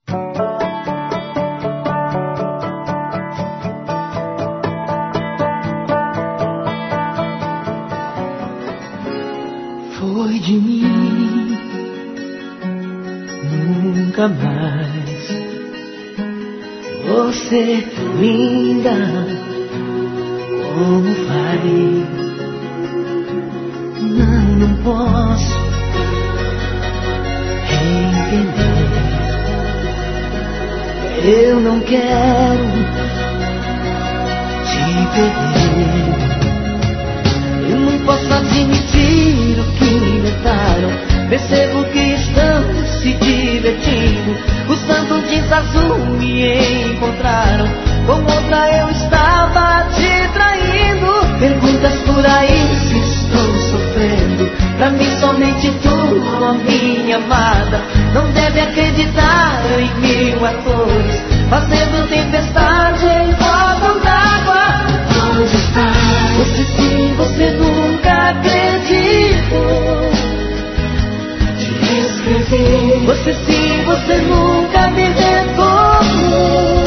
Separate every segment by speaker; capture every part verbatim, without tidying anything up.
Speaker 1: Foi de mim, nunca mais. Você, linda, como vai? Não, não posso entender. Eu não quero te perder. Eu não posso admitir o que inventaram. Percebo que estão se divertindo. Usando jeans azul me encontraram. Com outra eu estava te traindo. Perguntas por aí se estou sofrendo. Pra mim somente tu, a minha amada. Não deve acreditar em mil atores fazendo tempestade em copos d'água. Onde está? Você sim, você nunca acreditou. Te escrevi. Você sim, você nunca me retornou.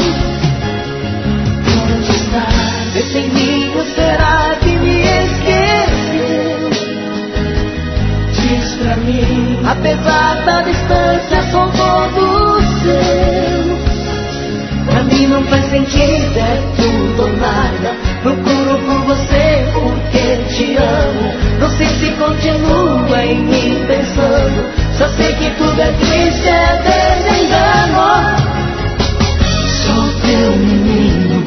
Speaker 1: Onde está? Vê em mim, ou será que me esqueceu? Diz pra mim. Apesar da distância, sou todo seu. Pra mim não faz sentido, é tudo ou nada. Procuro por você porque te amo. Não sei se continua em mim pensando. Só sei que tudo é triste, é desengano. Sou teu menino,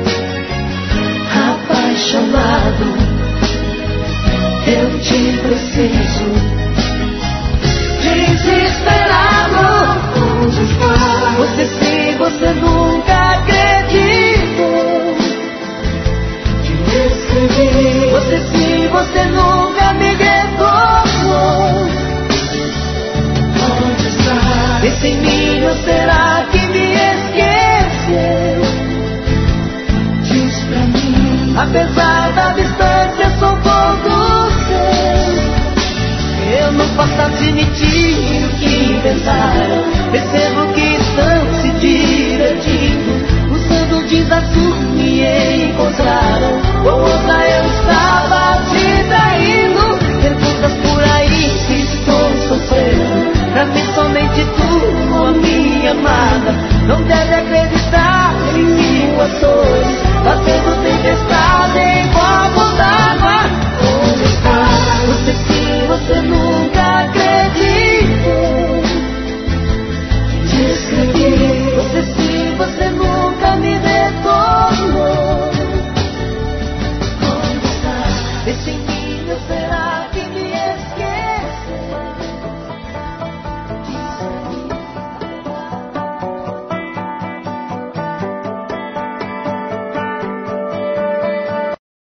Speaker 1: apaixonado. Eu te preciso, desesperado. Onde está? Você sim, você nunca acreditou. Te escrevi. Você sim, você nunca me retornou. Onde está? Pensa em mim, ou será que me esqueceu? Diz pra mim. Apesar da distância, sou todo seu. Eu não posso admitir o que pensaram. Percebo que estão se divertindo. Usando jeans azul me encontraram. Com outra eu estava te traindo. Perguntas por aí se estou sofrendo. Pra mim somente tu, a minha amada. Não deve acreditar